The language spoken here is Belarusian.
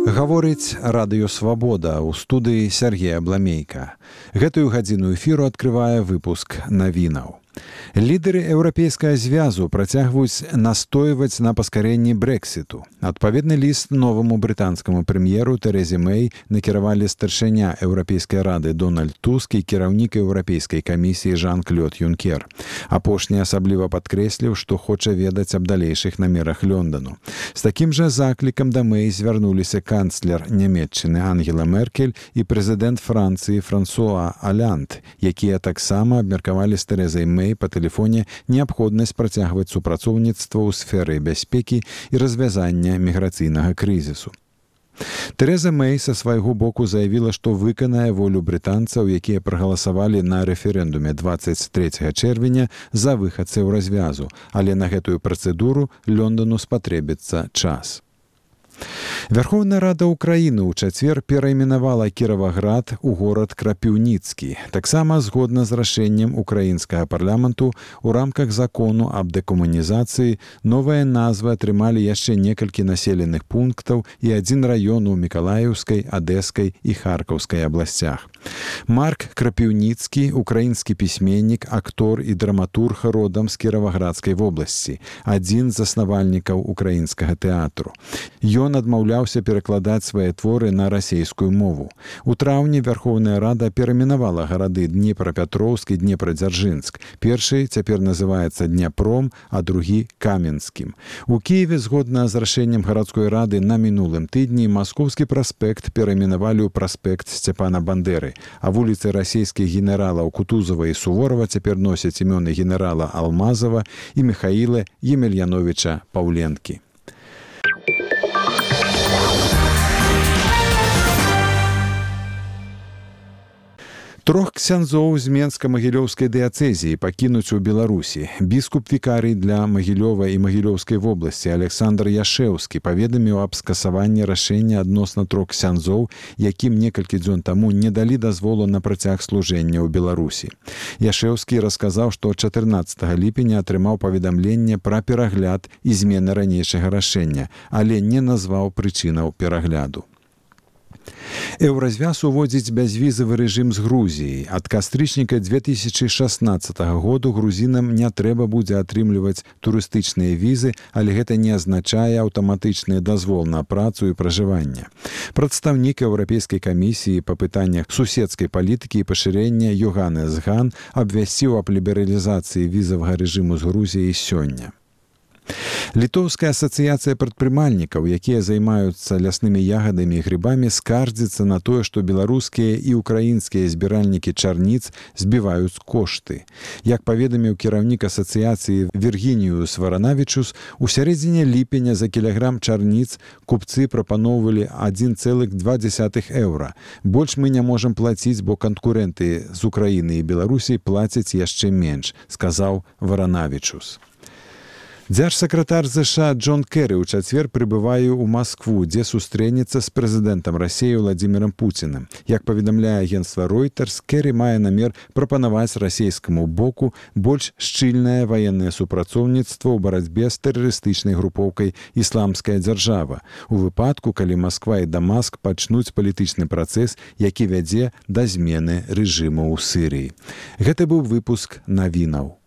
Гаворыць радыё «Свабода» ў студыі Сергея Бламейка. Гэтую гадзіну эфіру адкрывае выпуск навінаў. Лідеры Еўрапейскага звязу працягваюць настойваць на паскарэнні Брэксіту. Адпаведны ліст новаму брытанскаму прэм'еру Тэрэзе Мэй накіравалі старшыня Еўрапейскай рады Дональд Туск і кіраўнік Еўрапейскай камісіі Жан-Клод Юнкер. Апошні асабліва падкрэсліў, што хоча ведаць аб далейшых намерах Лондану. З такім жа заклікам да Мэй звярнуліся канцлер Нямецчыны Ангела Меркель і прэзідэнт Францыі Франсуа Аланд, якія таксама абмеркавалі з Тэрэзай Мэй па тэлефоне неабходнасць працягваць супрацоўніцтва ў сферы бяспекі і развязання міграцыйнага крызісу. Тэрэза Мэй са свайго боку заявіла, што выканае волю брытанцаў, якія прагаласавалі на рэферэндуме 23 чэрвеня за выхадцаў развязу, але на гэтую працэдуру Лондану спатрэбіцца час. Верховная Рада Украіны ў чацвер перайменавала Кіраваград у горад Крапіўніцкі. Таксама згодна з рашэннем украінскага парламенту у рамках закону аб дэкамунізацыі новыя назвы атрымалі яшчэ некалькі населеных пунктаў і адзін раён у Мікалаеўскай, Адэскай і Харкаўскай абласцях. Марк Крапіўніцкі, украінскі пісьменнік, актор і драматург родам з Кіраваградскай вобласці, адзін з заснавальнікаў украінскага тэатру. Ён адмаўляўся перакладаць свае творы на расейскую мову. У траўні Верховная Рада перайменавала гарады Днепрапятроўск і Днепрадзяржынск. Першы цяпер называецца Дняпром, а другі Каменскім. У Кіеве, згодна з рашэннем гарадской рады на мінулым тыдні, Маскоўскі праспект перайменавалі ў праспект Сцяпана Бандеры, а вуліцы расійскіх генералаў Кутузова і Суворова цяпер носяць імёны генерала Алмазова і Міхаіла Емельяновіча Паўленкі. Трох ксяндзоў з Менска-Магілёўскай дыяцэзіі пакінуць у Беларусі. Біскуп-вікарый для Магілёва і Магілёўскай вобласці Александр Яшэўскі паведаміў аб скасаванні рашэння адносна трох ксяндзоў, якім некалькі дзён таму не далі дазволу на працяг служэння ў Беларусі. Яшэўскі расказаў, што 14 ліпеня атрымаў паведамленне пра перагляд і змены ранейшага рашэння, але не назваў прычынаў перагляду. Еўразвяз уводзіць бязвізавы рэжым з Грузіяй. Ад кастрычніка 2016 году грузінам не трэба будзе атрымліваць турыстычныя візы, але гэта не азначае аўтаматычны дазвол на працу і пражыванне. Прадстаўнік Еўрапейскай камісіі па пытаннях суседскай палітыкі і пашырэння Йоханнес Ган абвясціў аб лібералізацыі візавага рэжыму з Грузіяй сёння. Літоўская асацыяцыя прадпрымальнікаў, якія займаюцца ляснымі ягадамі і грыбамі, скардзіцца на тое, што беларускія і украінскія збіральнікі чарніц збіваюць кошты. Як паведаміў кіраўнік асацыяцыі Віргініюс Варанавічус, у сярэдзіне ліпеня за кілаграм чарніц купцы прапаноўвалі 1,2 еўра. Больш мы не можам плаціць, бо канкурэнты з Украіны і Беларусі плацяць яшчэ менш, сказаў Варанавічус. Дзяржсакратар ЗША Джон Кэры ў чацвер прыбывае ў Маскву, дзе сустрэнецца з прэзідэнтам Расіі Владзімірам Пуцінам. Як паведамляе агенцтва Reuters, Кэры мае намер прапанаваць расійскаму боку больш шчыльнае ваеннае супрацоўніцтва ў барацьбе з тэрарыстычнай групоўкай «Ісламская дзяржава», у выпадку, калі Масква і Дамаск пачнуць палітычны працэс, які вядзе да змены рэжыму ў Сірыі. Гэта быў выпуск навінаў.